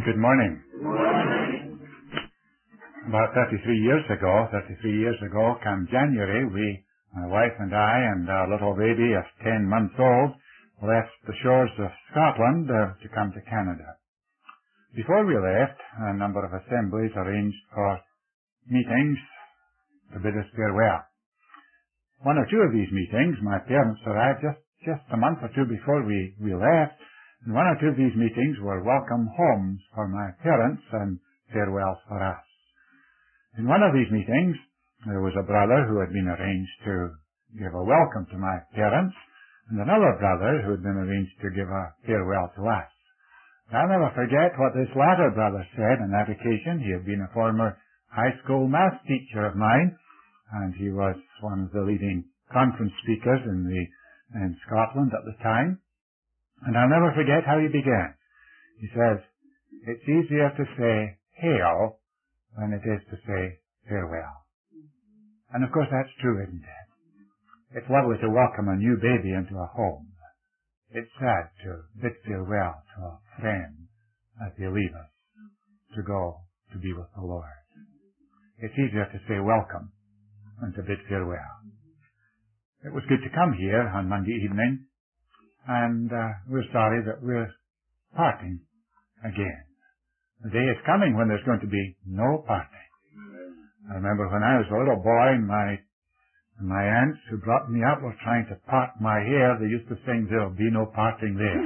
Good morning. Good morning. About 33 years ago, come January, my wife and I and our little baby of 10 months old, left the shores of Scotland to come to Canada. Before we left, a number of assemblies arranged for meetings to bid us farewell. One or two of these meetings, my parents arrived just a month or two before we left, and one or two of these meetings were welcome homes for my parents and farewells for us. In one of these meetings, there was a brother who had been arranged to give a welcome to my parents, and another brother who had been arranged to give a farewell to us. I'll never forget what this latter brother said on that occasion. He had been a former high school math teacher of mine, and he was one of the leading conference speakers in Scotland at the time. And I'll never forget how he began. He says, "It's easier to say hail than it is to say farewell." And of course that's true, isn't it? It's lovely to welcome a new baby into a home. It's sad to bid farewell to a friend as they leave us to go to be with the Lord. It's easier to say welcome than to bid farewell. It was good to come here on Monday evening, and we're sorry that we're parting again. The day is coming when there's going to be no parting. I remember when I was a little boy, my aunts who brought me up were trying to part my hair. They used to sing, "There'll be no parting there."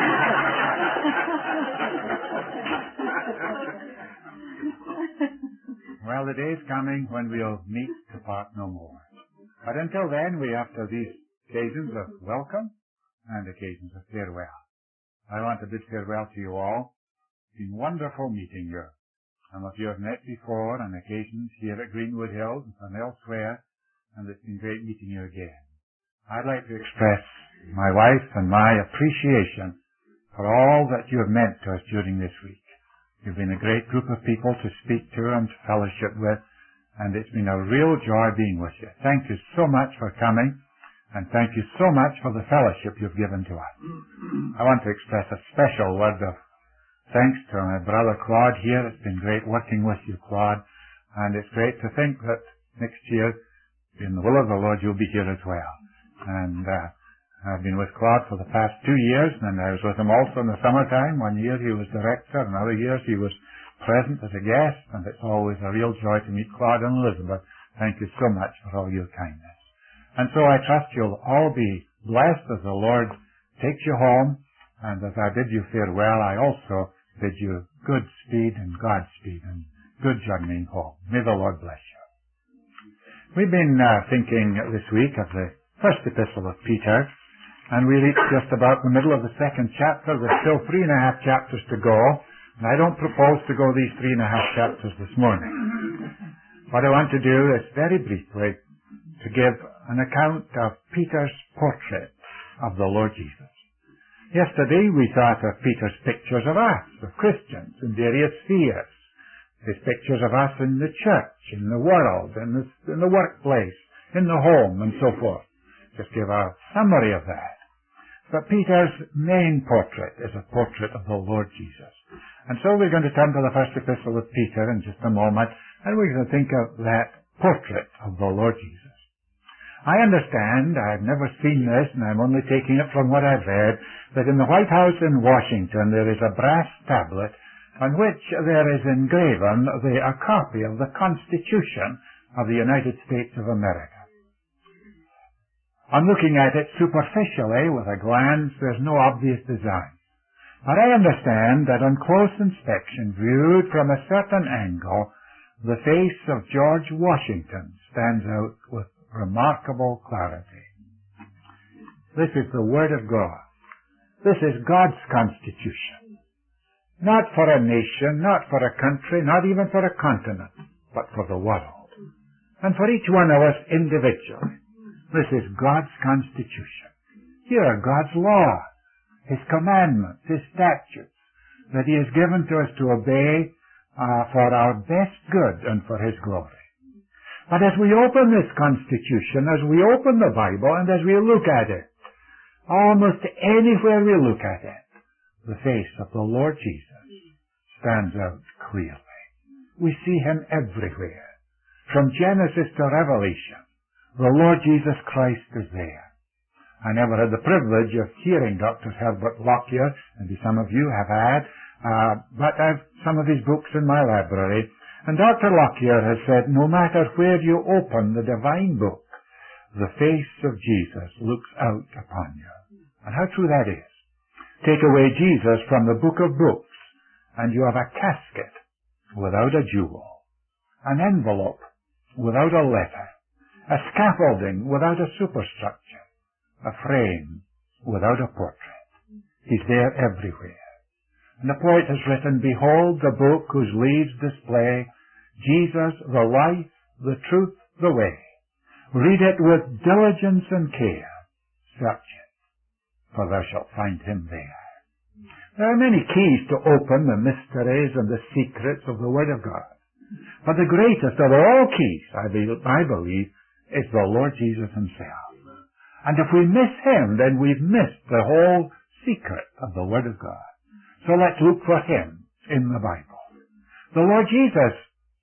Well, the day is coming when we'll meet to part no more. But until then, we have to these occasions of welcome and occasions of farewell. I want to bid farewell to you all. It's been wonderful meeting you. Some of you have met before on occasions here at Greenwood Hills and elsewhere, and it's been great meeting you again. I'd like to express my wife and my appreciation for all that you have meant to us during this week. You've been a great group of people to speak to and to fellowship with, and it's been a real joy being with you. Thank you so much for coming, and thank you so much for the fellowship you've given to us. I want to express a special word of thanks to my brother Claude here. It's been great working with you, Claude, and it's great to think that next year, in the will of the Lord, you'll be here as well. And I've been with Claude for the past 2 years, and I was with him also in the summertime. 1 year he was director, and other years he was present as a guest, and it's always a real joy to meet Claude and Elizabeth. Thank you so much for all your kindness. And so I trust you'll all be blessed as the Lord takes you home, and as I bid you farewell, I also bid you good speed and Godspeed and good journeying home. May the Lord bless you. We've been thinking this week of the first epistle of Peter, and we reached just about the middle of the second chapter. There's still 3.5 chapters to go, and I don't propose to go these 3.5 chapters this morning. What I want to do is very briefly to give an account of Peter's portrait of the Lord Jesus. Yesterday we thought of Peter's pictures of us, of Christians in various spheres. His pictures of us in the church, in the world, in the workplace, in the home, and so forth. Just give a summary of that. But Peter's main portrait is a portrait of the Lord Jesus. And so we're going to turn to the first epistle of Peter in just a moment, and we're going to think of that portrait of the Lord Jesus. I understand, I've never seen this, and I'm only taking it from what I've read, that in the White House in Washington there is a brass tablet on which there is engraven a copy of the Constitution of the United States of America. On looking at it superficially, with a glance, there's no obvious design. But I understand that on close inspection, viewed from a certain angle, the face of George Washington stands out with remarkable clarity. This is the Word of God. This is God's Constitution. Not for a nation, not for a country, not even for a continent, but for the world. And for each one of us individually. This is God's Constitution. Here are God's laws, His commandments, His statutes, that He has given to us to obey for our best good and for His glory. But as we open this Constitution, as we open the Bible, and as we look at it, almost anywhere we look at it, the face of the Lord Jesus stands out clearly. We see him everywhere. From Genesis to Revelation, the Lord Jesus Christ is there. I never had the privilege of hearing Dr. Herbert Lockyer, maybe some of you have had, but I've some of his books in my library. And Dr. Lockyer has said, no matter where you open the divine book, the face of Jesus looks out upon you. And how true that is. Take away Jesus from the book of books, and you have a casket without a jewel, an envelope without a letter, a scaffolding without a superstructure, a frame without a portrait. He's there everywhere. And the poet has written, behold the book whose leaves display Jesus, the life, the truth, the way. Read it with diligence and care. Search it, for thou shalt find him there. There are many keys to open the mysteries and the secrets of the Word of God. But the greatest of all keys, I believe, is the Lord Jesus himself. And if we miss him, then we've missed the whole secret of the Word of God. So let's look for him in the Bible. The Lord Jesus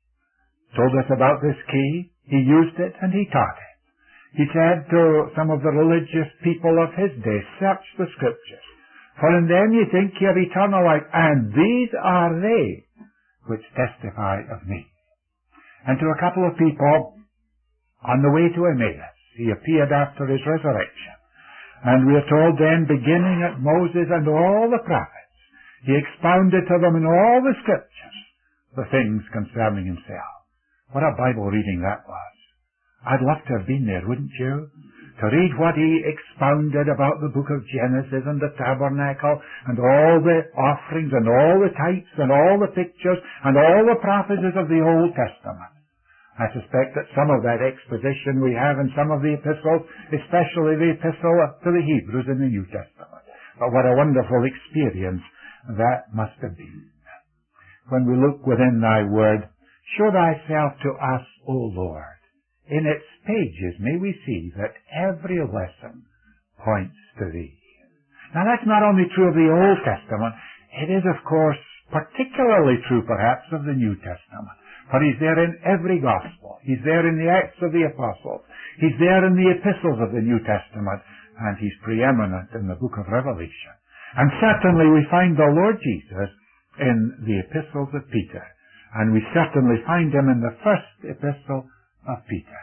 told us about this key. He used it and he taught it. He said to some of the religious people of his day, search the Scriptures, for in them you think you have eternal life, and these are they which testify of me. And to a couple of people on the way to Emmaus, he appeared after his resurrection. And we are told then, beginning at Moses and all the prophets, he expounded to them in all the Scriptures the things concerning himself. What a Bible reading that was. I'd love to have been there, wouldn't you? To read what he expounded about the book of Genesis and the tabernacle and all the offerings and all the types and all the pictures and all the prophecies of the Old Testament. I suspect that some of that exposition we have in some of the epistles, especially the epistle to the Hebrews in the New Testament. But what a wonderful experience that must have been. When we look within thy word, show thyself to us, O Lord. In its pages may we see that every lesson points to thee. Now that's not only true of the Old Testament, it is of course particularly true perhaps of the New Testament. For he's there in every gospel. He's there in the Acts of the Apostles. He's there in the epistles of the New Testament. And he's preeminent in the book of Revelation. And certainly we find the Lord Jesus in the epistles of Peter. And we certainly find him in the first epistle of Peter.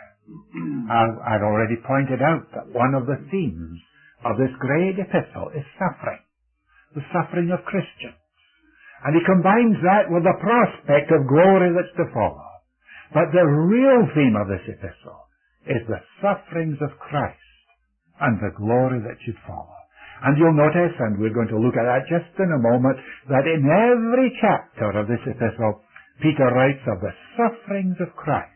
I've already pointed out that one of the themes of this great epistle is suffering. The suffering of Christians. And he combines that with the prospect of glory that's to follow. But the real theme of this epistle is the sufferings of Christ and the glory that should follow. And you'll notice, and we're going to look at that just in a moment, that in every chapter of this epistle, Peter writes of the sufferings of Christ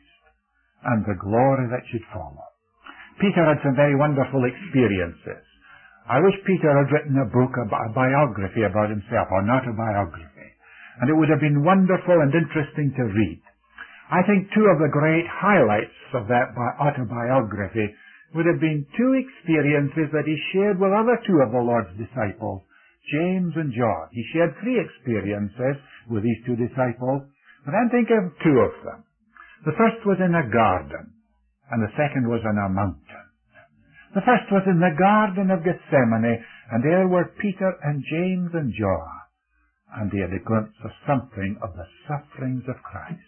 and the glory that should follow. Peter had some very wonderful experiences. I wish Peter had written a book, a biography about himself, or not a biography. And it would have been wonderful and interesting to read. I think two of the great highlights of that autobiography would have been two experiences that he shared with other two of the Lord's disciples, James and John. He shared three experiences with these two disciples, but I think of two of them. The first was in a garden, and the second was on a mountain. The first was in the Garden of Gethsemane, and there were Peter and James and John, and they had a glimpse of something of the sufferings of Christ.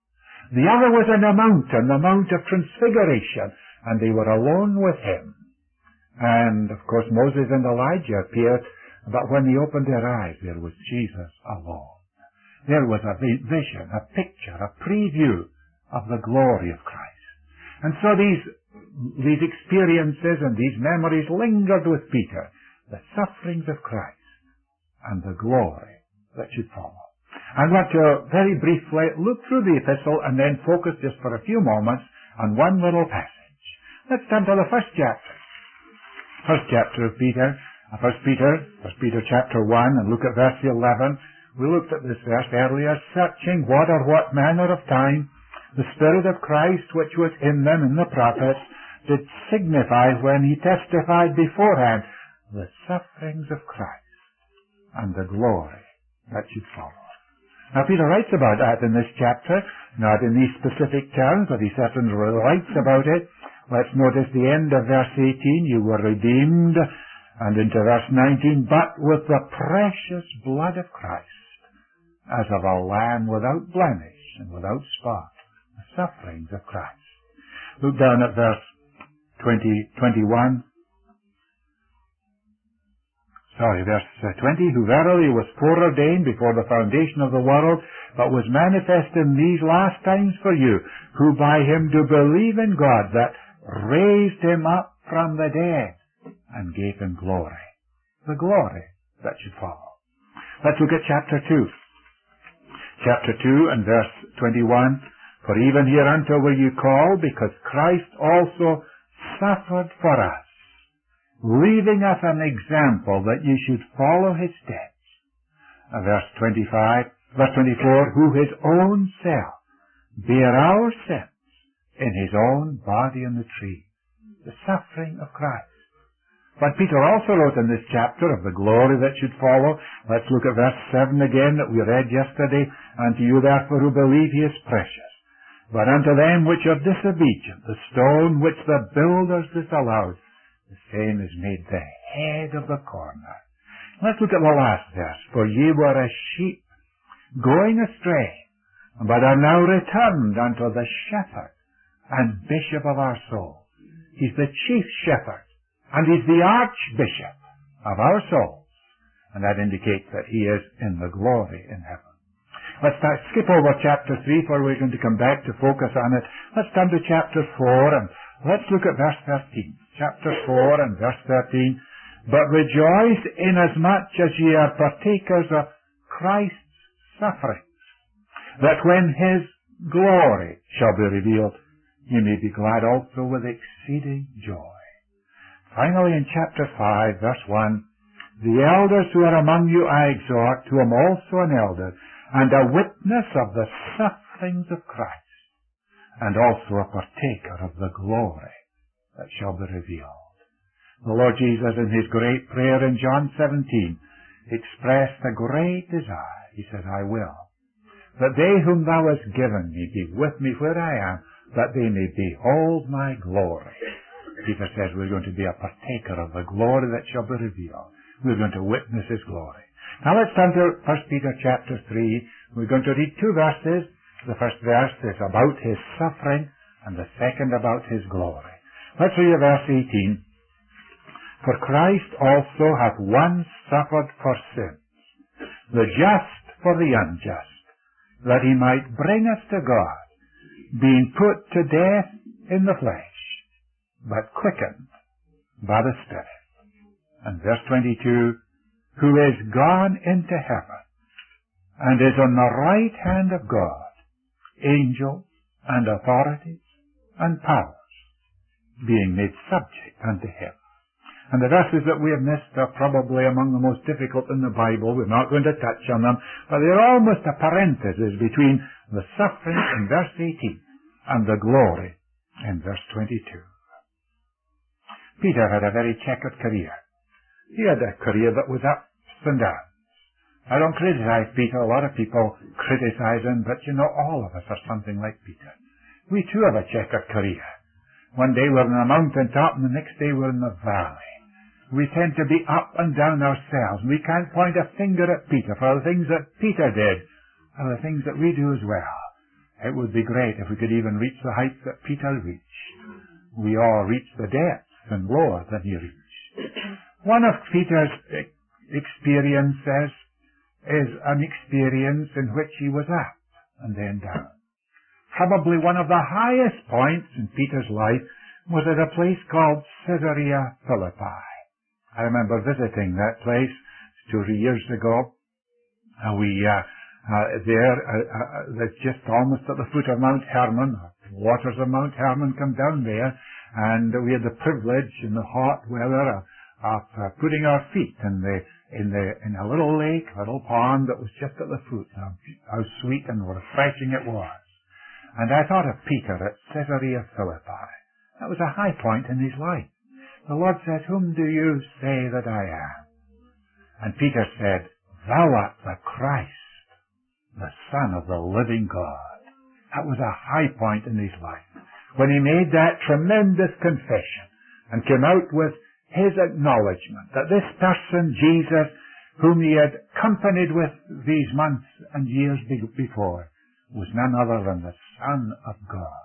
The other was on a mountain, the Mount of Transfiguration, and they were alone with him. And, of course, Moses and Elijah appeared, but when they opened their eyes, there was Jesus alone. There was a vision, a picture, a preview of the glory of Christ. And so these experiences and these memories lingered with Peter, the sufferings of Christ and the glory that should follow. I want to very briefly look through the epistle and then focus just for a few moments on one little passage. Let's turn to the first chapter. First chapter of Peter, First Peter chapter 1, and look at verse 11. We looked at this verse earlier, searching what manner of time the Spirit of Christ which was in them in the prophets did signify when he testified beforehand the sufferings of Christ and the glory that should follow. Now Peter writes about that in this chapter, not in these specific terms, but he certainly writes about it. Let's notice the end of verse 18, you were redeemed, and into verse 19, but with the precious blood of Christ, as of a lamb without blemish and without spot, the sufferings of Christ. Look down at verse 21. Verse 20, who verily was foreordained before the foundation of the world, but was manifest in these last times for you, who by him do believe in God, that raised him up from the dead, and gave him glory. The glory that should follow. Let's look at chapter 2. Chapter 2 and verse 21, for even hereunto were you called, because Christ also suffered for us, leaving us an example that you should follow his steps. Verse 24, who his own self bare our sins in his own body on the tree. The suffering of Christ. But Peter also wrote in this chapter of the glory that should follow. Let's look at verse 7 again that we read yesterday. Unto you therefore who believe he is precious. But unto them which are disobedient, the stone which the builders disallowed, the same is made the head of the corner. Let's look at the last verse. For ye were as sheep going astray, but are now returned unto the shepherd and bishop of our souls. He's the chief shepherd, and he's the archbishop of our souls. And that indicates that he is in the glory in heaven. Let's skip over chapter 3, for we're going to come back to focus on it. Let's turn to chapter 4, and let's look at verse 13. Chapter 4 and verse 13. But rejoice inasmuch as ye are partakers of Christ's sufferings, that when his glory shall be revealed, ye may be glad also with exceeding joy. Finally, in chapter 5, verse 1, the elders who are among you I exhort, to whom also an elder, and a witness of the sufferings of Christ, and also a partaker of the glory that shall be revealed. The Lord Jesus, in his great prayer in John 17, expressed a great desire. He said, I will, that they whom thou hast given me be with me where I am, that they may behold my glory. Peter says we're going to be a partaker of the glory that shall be revealed. We're going to witness his glory. Now let's turn to 1 Peter chapter 3. We're going to read two verses. The first verse is about his suffering, and the second about his glory. Let's read verse 18. For Christ also hath once suffered for sins, the just for the unjust, that he might bring us to God, being put to death in the flesh, but quickened by the Spirit. And verse 22, who is gone into heaven, and is on the right hand of God, angels and authorities and powers, being made subject unto him. And the verses that we have missed are probably among the most difficult in the Bible. We're not going to touch on them, but they're almost a parenthesis between the suffering in verse 18 and the glory in verse 22. Peter had a very checkered career. He had a career that was ups and downs. I don't criticize Peter. A lot of people criticize him, but you know, all of us are something like Peter. We too have a checkered career. One day we're on the mountain top, and the next day we're in the valley. We tend to be up and down ourselves. We can't point a finger at Peter, for the things that Peter did are the things that we do as well. It would be great if we could even reach the heights that Peter reached. We all reach the depths and lower than he reached. One of Peter's experiences is an experience in which he was up and then down. Probably one of the highest points in Peter's life was at a place called Caesarea Philippi. I remember visiting that place 2 years ago. That's just almost at the foot of Mount Hermon. The waters of Mount Hermon come down there, and we had the privilege in the hot weather of putting our feet in a little lake, a little pond that was just at the foot. How sweet and refreshing it was. And I thought of Peter at Caesarea Philippi. That was a high point in his life. The Lord said, whom do you say that I am? And Peter said, thou art the Christ, the Son of the living God. That was a high point in his life, when he made that tremendous confession and came out with his acknowledgement that this person, Jesus, whom he had accompanied with these months and years before, was none other than the Son of God.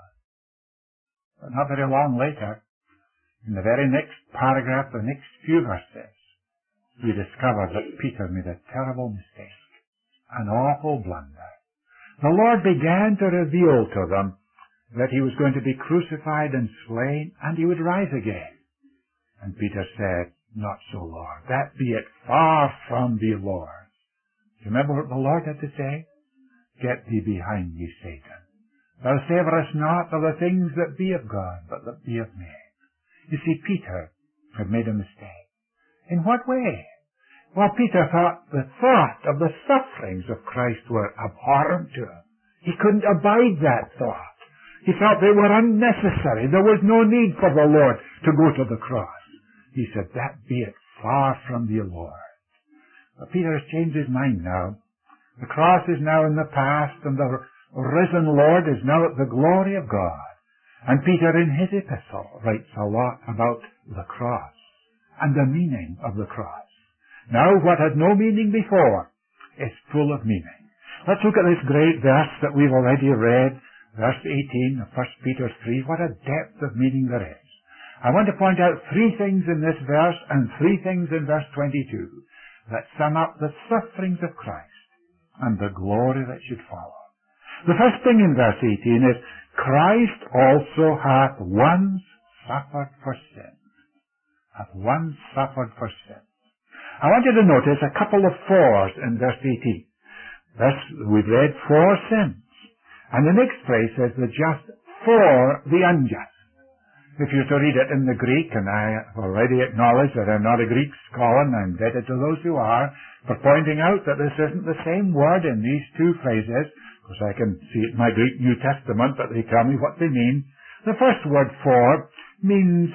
But not very long later, in the very next paragraph, the next few verses, we discover that Peter made a terrible mistake, an awful blunder. The Lord began to reveal to them that he was going to be crucified and slain, and he would rise again. And Peter said, "Not so, Lord. That be it far from thee, Lord." Do you remember what the Lord had to say? "Get thee behind me, Satan. Thou savourest not of the things that be of God, but that be of men." You see, Peter had made a mistake. In what way? Well, Peter thought the thought of the sufferings of Christ were abhorrent to him. He couldn't abide that thought. He felt they were unnecessary. There was no need for the Lord to go to the cross. He said, "That be it far from thee, Lord." But Peter has changed his mind now. The cross is now in the past, and the risen Lord is now at the glory of God. And Peter, in his epistle, writes a lot about the cross and the meaning of the cross. Now, what had no meaning before is full of meaning. Let's look at this great verse that we've already read, verse 18 of 1 Peter 3. What a depth of meaning there is. I want to point out three things in this verse and three things in verse 22 that sum up the sufferings of Christ and the glory that should follow. The first thing in verse 18 is, Christ also hath once suffered for sin. Hath once suffered for sin. I want you to notice a couple of fours in verse 18. We've read for sins. And the next phrase says the just for the unjust. If you're to read it in the Greek, and I have already acknowledged that I'm not a Greek scholar, and I'm indebted to those who are, for pointing out that this isn't the same word in these two phrases, because I can see it in my Greek New Testament, but they tell me what they mean. The first word for means,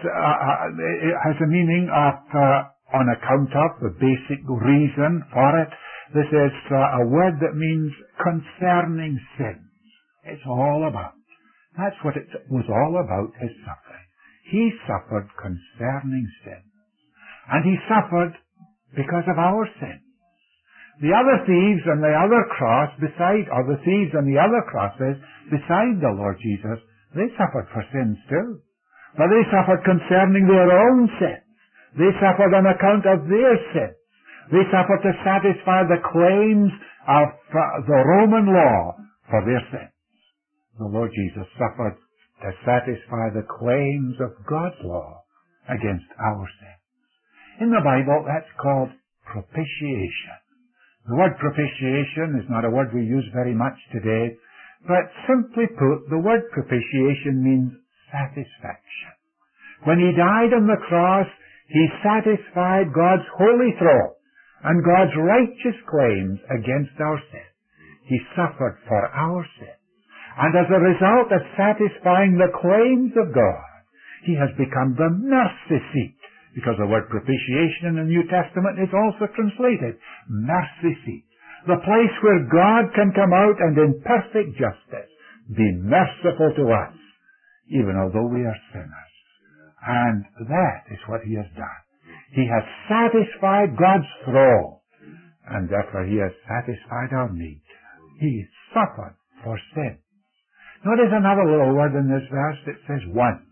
it has a meaning of, on account of, the basic reason for it. This is a word that means concerning sins. It's all about. That's what it was all about, his suffering. He suffered concerning sins. And he suffered because of our sins. The other thieves on the other cross the thieves on the other crosses beside the Lord Jesus, they suffered for sins too. But they suffered concerning their own sins. They suffered on account of their sins. They suffered to satisfy the claims of the Roman law for their sins. The Lord Jesus suffered to satisfy the claims of God's law against our sins. In the Bible, that's called propitiation. The word propitiation is not a word we use very much today, but simply put, the word propitiation means satisfaction. When he died on the cross, he satisfied God's holy throne and God's righteous claims against our sin. He suffered for our sin. And as a result of satisfying the claims of God, he has become the mercy seat, because the word propitiation in the New Testament is also translated mercy seat. The place where God can come out and in perfect justice be merciful to us, even although we are sinners. And that is what he has done. He has satisfied God's throne, and therefore he has satisfied our need. He suffered for sin. Notice another little word in this verse. It says once.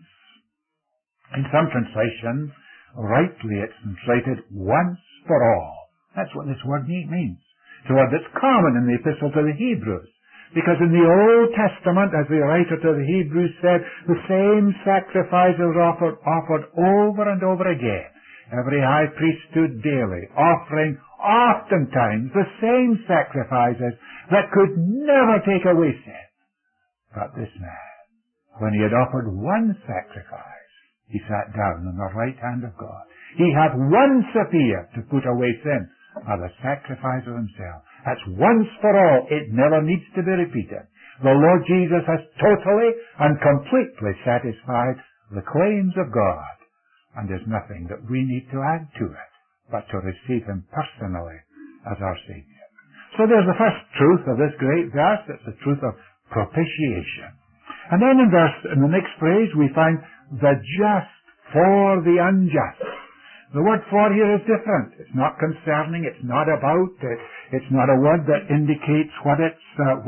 In some translations, rightly it's translated once for all. That's what this word means. It's a word that's common in the epistle to the Hebrews. Because in the Old Testament, as the writer to the Hebrews said, the same sacrifices were offered over and over again. Every high priest stood daily, offering oftentimes the same sacrifices that could never take away sin. But this man, when he had offered one sacrifice, he sat down on the right hand of God. He hath once appeared to put away sin by the sacrifice of himself. That's once for all. It never needs to be repeated. The Lord Jesus has totally and completely satisfied the claims of God. And there's nothing that we need to add to it, but to receive him personally as our Savior. So there's the first truth of this great verse. It's the truth of propitiation. And then in the next phrase we find the just for the unjust. The word for here is different. It's not concerning. It's not about. It's not a word that indicates what it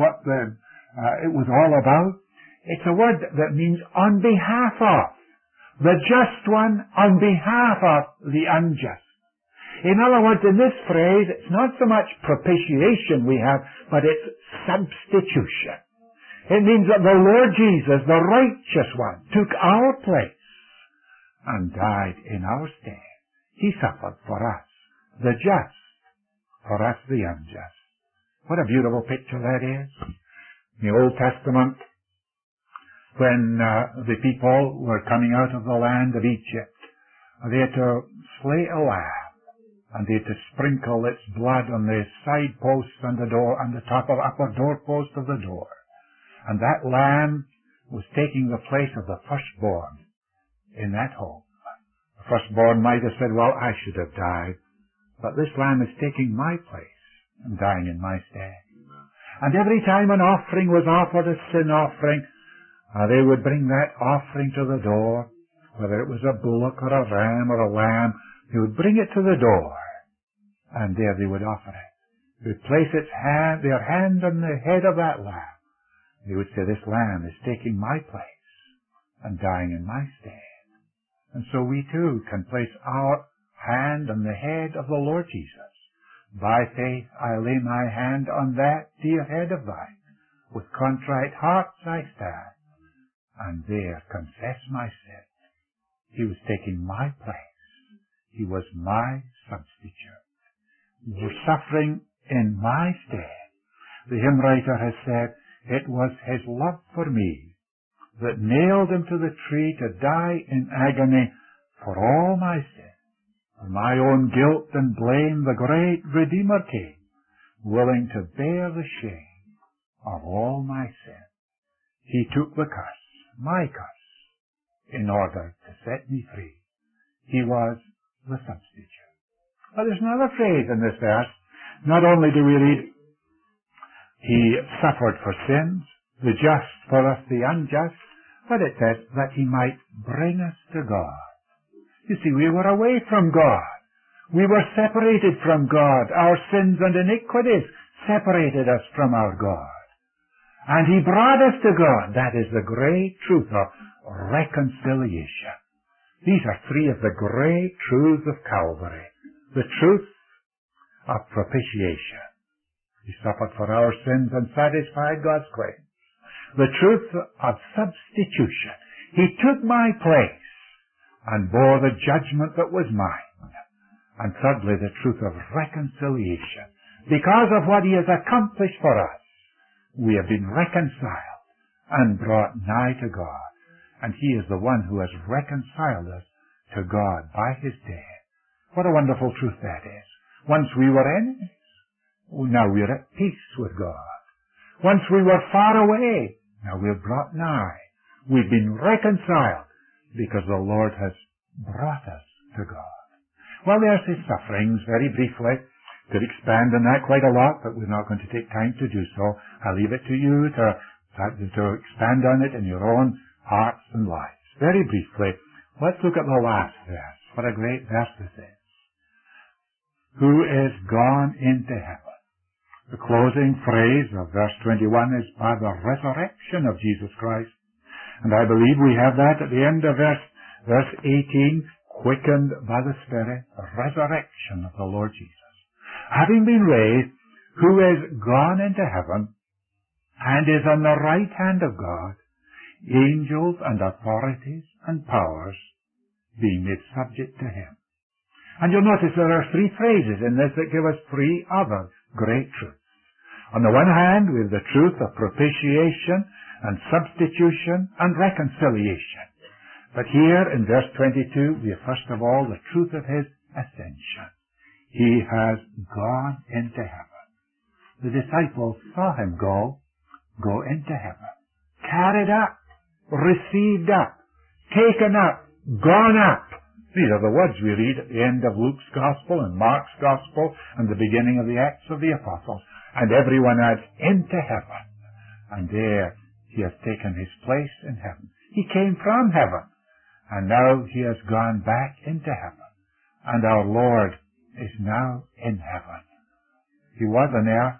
was all about. It's a word that means on behalf of. The just one on behalf of the unjust. In other words, in this phrase, it's not so much propitiation we have, but it's substitution. It means that the Lord Jesus, the righteous one, took our place and died in our stead. He suffered for us, the just, for us, the unjust. What a beautiful picture that is. In the Old Testament, when the people were coming out of the land of Egypt, they had to slay a lamb, and they had to sprinkle its blood on the side posts and the door, and the top of upper doorpost of the door. And that lamb was taking the place of the firstborn in that home. The firstborn might have said, well, I should have died, but this lamb is taking my place and dying in my stead. And every time an offering was offered, a sin offering, they would bring that offering to the door, whether it was a bullock or a ram or a lamb. They would bring it to the door, and there they would offer it. They would place their hand on the head of that lamb. They would say, this lamb is taking my place and dying in my stead. And so we too can place our hand on the head of the Lord Jesus. By faith I lay my hand on that dear head of thine. With contrite hearts I stand, and there confess my sin. He was taking my place. He was my substitute. He was suffering in my stead. The hymn writer has said, it was his love for me that nailed him to the tree to die in agony for all my sin. For my own guilt and blame the great Redeemer came, willing to bear the shame of all my sin. He took the curse, my curse, in order to set me free. He was the substitute. But there's another phrase in this verse. Not only do we read, he suffered for sins, the just for us, the unjust, but it says that he might bring us to God. You see, we were away from God. We were separated from God. Our sins and iniquities separated us from our God. And he brought us to God. That is the great truth of reconciliation. These are three of the great truths of Calvary. The truth of propitiation. He suffered for our sins and satisfied God's claims. The truth of substitution. He took my place and bore the judgment that was mine. And thirdly, the truth of reconciliation. Because of what he has accomplished for us, we have been reconciled and brought nigh to God. And he is the one who has reconciled us to God by his death. What a wonderful truth that is. Once we were enemies, now we're at peace with God. Once we were far away, now we're brought nigh. We've been reconciled because the Lord has brought us to God. Well, there's his sufferings, very briefly. Could expand on that quite a lot, but we're not going to take time to do so. I'll leave it to you to expand on it in your own hearts and lives. Very briefly, let's look at the last verse. What a great verse this is. Who is gone into heaven? The closing phrase of verse 21 is by the resurrection of Jesus Christ. And I believe we have that at the end of verse 18, quickened by the Spirit, the resurrection of the Lord Jesus. Having been raised, who is gone into heaven and is on the right hand of God, angels and authorities and powers being made subject to him. And you'll notice there are three phrases in this that give us three other great truths. On the one hand, we have the truth of propitiation and substitution and reconciliation. But here in verse 22, we have first of all the truth of his ascension. He has gone into heaven. The disciples saw him go into heaven. Carried up, received up, taken up, gone up. These are the words we read at the end of Luke's Gospel and Mark's Gospel and the beginning of the Acts of the Apostles. and everyone else into heaven. And there he has taken his place in heaven. He came from heaven, and now he has gone back into heaven. And our Lord is now in heaven. He was on earth.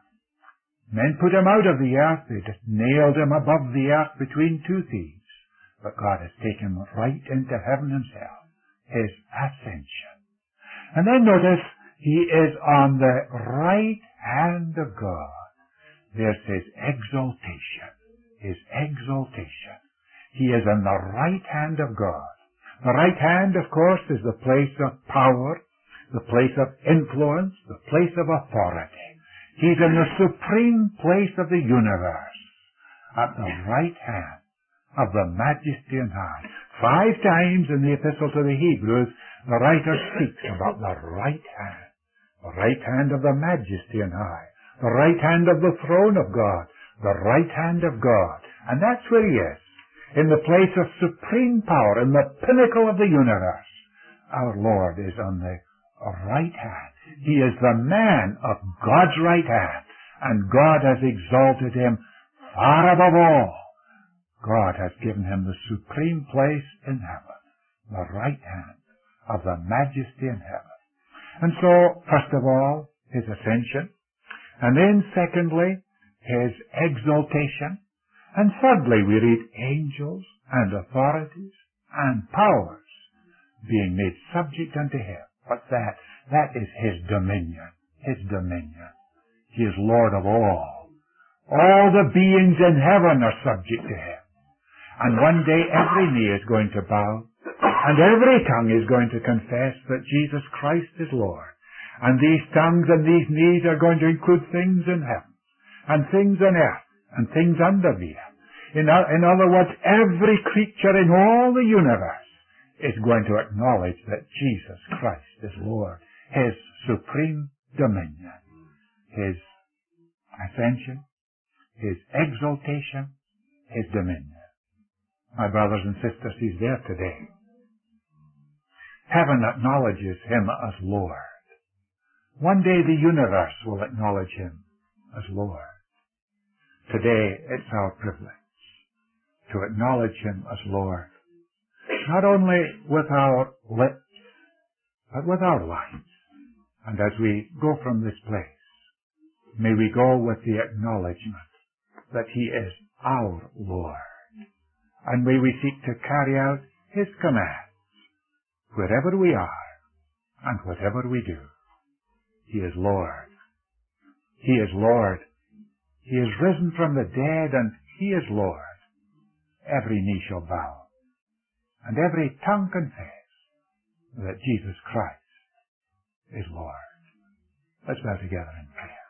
Men put him out of the earth. They just nailed him above the earth between two thieves. But God has taken him right into heaven himself, his ascension. And then notice, he is on the right hand of God. There's his exaltation. His exaltation. He is on the right hand of God. The right hand, of course, is the place of power, the place of influence, the place of authority. He's in the supreme place of the universe, at the right hand of the Majesty on high. 5 times in the Epistle to the Hebrews, the writer speaks about the right hand of the Majesty on high, the right hand of the throne of God, the right hand of God. And that's where he is, in the place of supreme power, in the pinnacle of the universe. Our Lord is on the right hand. He is the man of God's right hand, and God has exalted him far above all. God has given him the supreme place in heaven, the right hand of the Majesty in heaven. And so, first of all, his ascension, and then secondly, his exaltation, and thirdly, we read angels and authorities and powers being made subject unto him. What's that? That is his dominion. His dominion. He is Lord of all. All the beings in heaven are subject to him. And one day every knee is going to bow, and every tongue is going to confess that Jesus Christ is Lord. And these tongues and these knees are going to include things in heaven, and things on earth, and things under the earth. In other words, every creature in all the universe is going to acknowledge that Jesus Christ is Lord. His supreme dominion, his ascension, his exaltation, his dominion. My brothers and sisters, he's there today. Heaven acknowledges him as Lord. One day the universe will acknowledge him as Lord. Today it's our privilege to acknowledge him as Lord, not only with our lips, but with our lives. And as we go from this place, may we go with the acknowledgement that he is our Lord. And may we seek to carry out his commands wherever we are and whatever we do. He is Lord. He is Lord. He is risen from the dead, and he is Lord. Every knee shall bow, and every tongue confess that Jesus Christ is Lord. Let's bow together in prayer.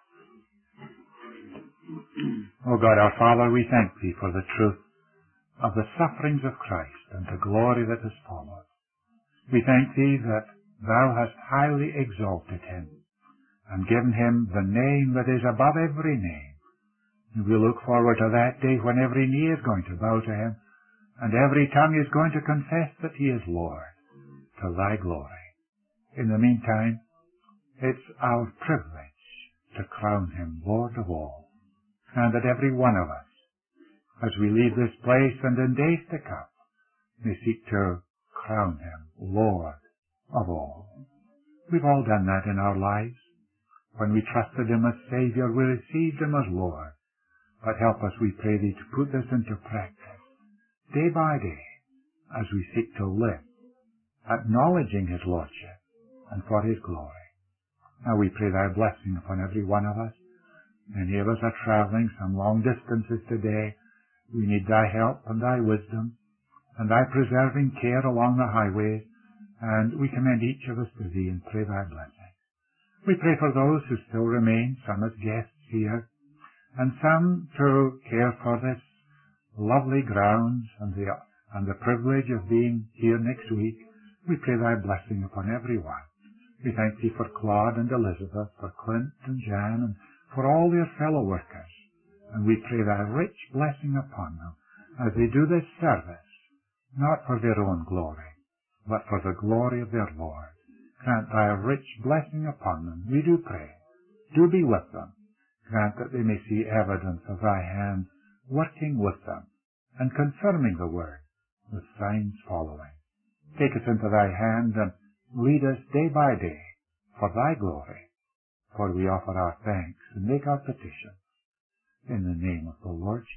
Oh God, our Father, we thank thee for the truth of the sufferings of Christ and the glory that has followed. We thank thee that thou hast highly exalted him and given him the name that is above every name. And we look forward to that day when every knee is going to bow to him and every tongue is going to confess that he is Lord, to thy glory. In the meantime, it's our privilege to crown him Lord of all, and that every one of us, as we leave this place and in days to come, may seek to crown him Lord of all. We've all done that in our lives. When we trusted him as Savior, we received him as Lord. But help us, we pray thee, to put this into practice, day by day, as we seek to live, acknowledging his Lordship, and for his glory. Now we pray thy blessing upon every one of us. Many of us are traveling some long distances today. We need thy help and thy wisdom, and thy preserving care along the highways, and we commend each of us to thee and pray thy blessing. We pray for those who still remain, some as guests here, and some to care for this lovely grounds and the privilege of being here next week. We pray thy blessing upon every one. We thank thee for Claude and Elizabeth, for Clint and Jan, and for all their fellow workers. And we pray thy rich blessing upon them as they do this service, not for their own glory, but for the glory of their Lord. Grant thy rich blessing upon them, we do pray. Do be with them. Grant that they may see evidence of thy hand working with them and confirming the word with signs following. Take us into thy hand and lead us day by day for thy glory. For we offer our thanks and make our petitions in the name of the Lord